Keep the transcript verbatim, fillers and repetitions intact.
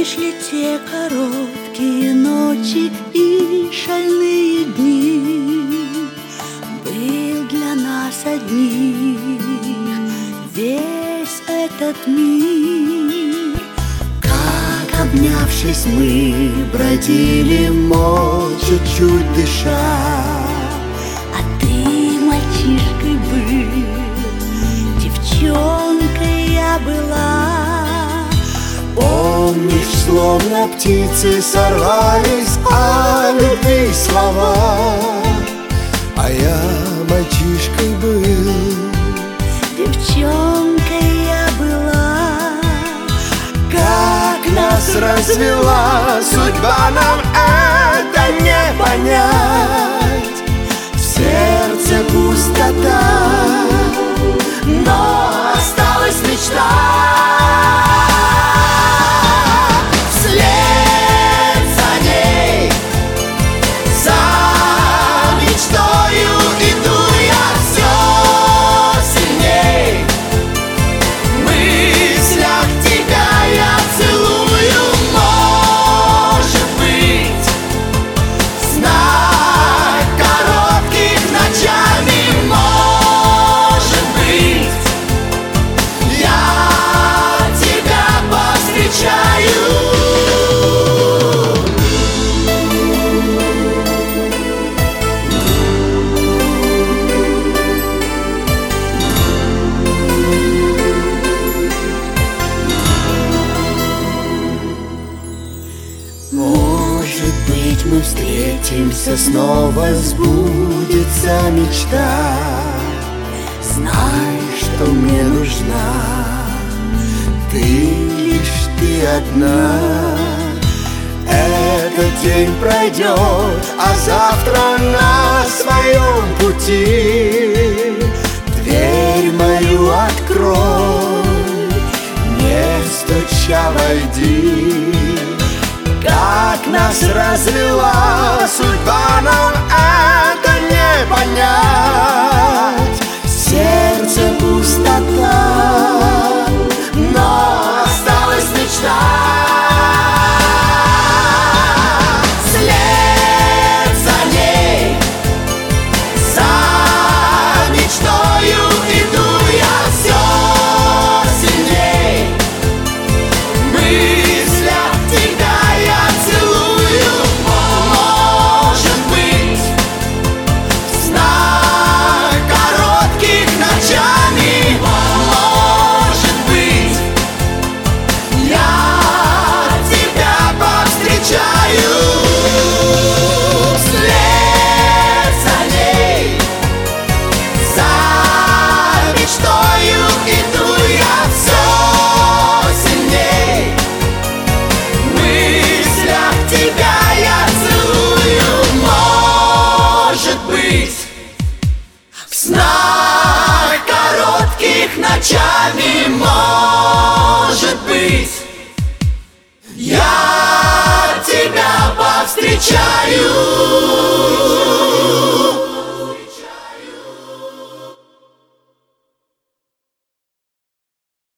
Помнишь ли те короткие ночи и шальные дни? Был для нас одних весь этот мир. Как, обнявшись, мы бродили молча, чуть дыша, а ты мальчишкой был, девчонкой я была. Помнишь, словно птицы сорвались о любви слова, а я мальчишкой был, девчонкой я была. Как нас развела судьба, нам это не понять. В сердце пустота, но осталась мечта. Может быть, мы встретимся снова, сбудется мечта. Знай, что мне нужна ты, лишь ты одна. Этот день пройдет, а завтра на своем пути дверь мою открой, не стуча войди. Как нас развела судьба, нам это не понять. В сердце пустота, но осталась мечта. Вслед за ней, за мечтою иду я все сильней. В мыслях тебя я целую, может быть, в снах коротких ночами, может быть, я тебя повстречаю. Вслед за ней, за мечтою иду я все сильней. В мыслях тебя я целую, может быть, в снах коротких ночами, может быть, я тебя повстречаю.